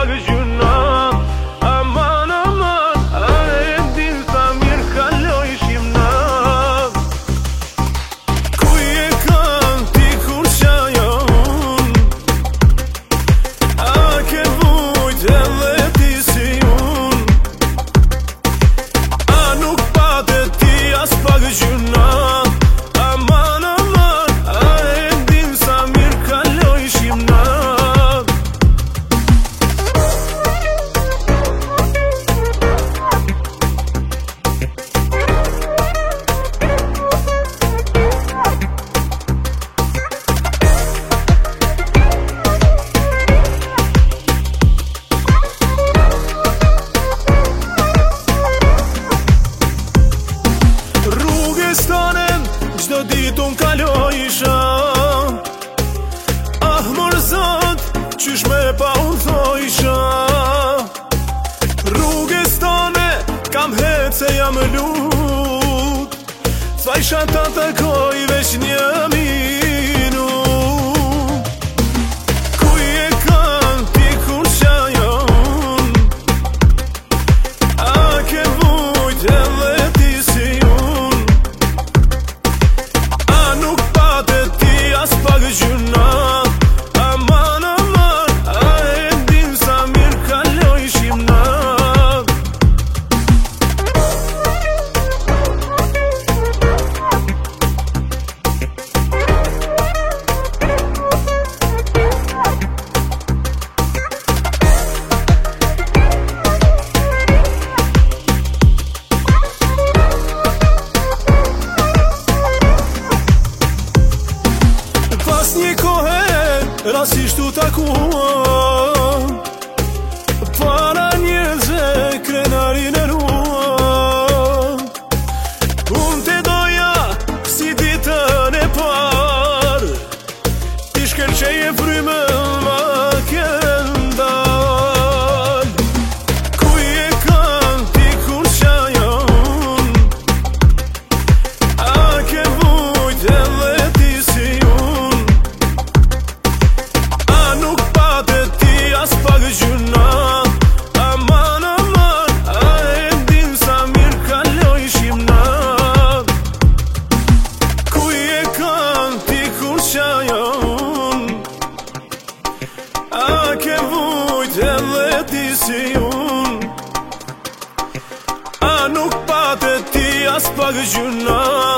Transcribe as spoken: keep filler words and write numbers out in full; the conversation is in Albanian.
pak gjuna. Aman, aman, a e din sa mirë kalojshim na. Ku je kam ti kur qaja un? A ke vujt edhe ti si un? A nuk pate ti as pak gjuna. Aman, aman, a e din sa mirë kalojshim na. Gjdo dit unë kalojisha. Ah, mor zot, qysh me pa u thojisha. Rrugës tone kam het se jam lut. Thajsha ta takoj veç një minut. Ku je kam ti kur qaja un? A ke vujt edhe ti si un? As pak gjuna. Aman, aman, a e din sa mirë kalojshim na. Pas një kohe, rasisht u takuam. Para njerëzve krenarin e ruam. Unë te doja si ditën e par. Ti shkelqej e fryme ma kendal. Ku je kam ti kur qaja un? A ke vujt edhe ti si un? As pak gjuna. Aman, aman, a e din sa mirë kalojshim na. Ku je kam ti kur qaja un? A ke vujt edhe ti si un? A nuk pate ti as pak gjuna.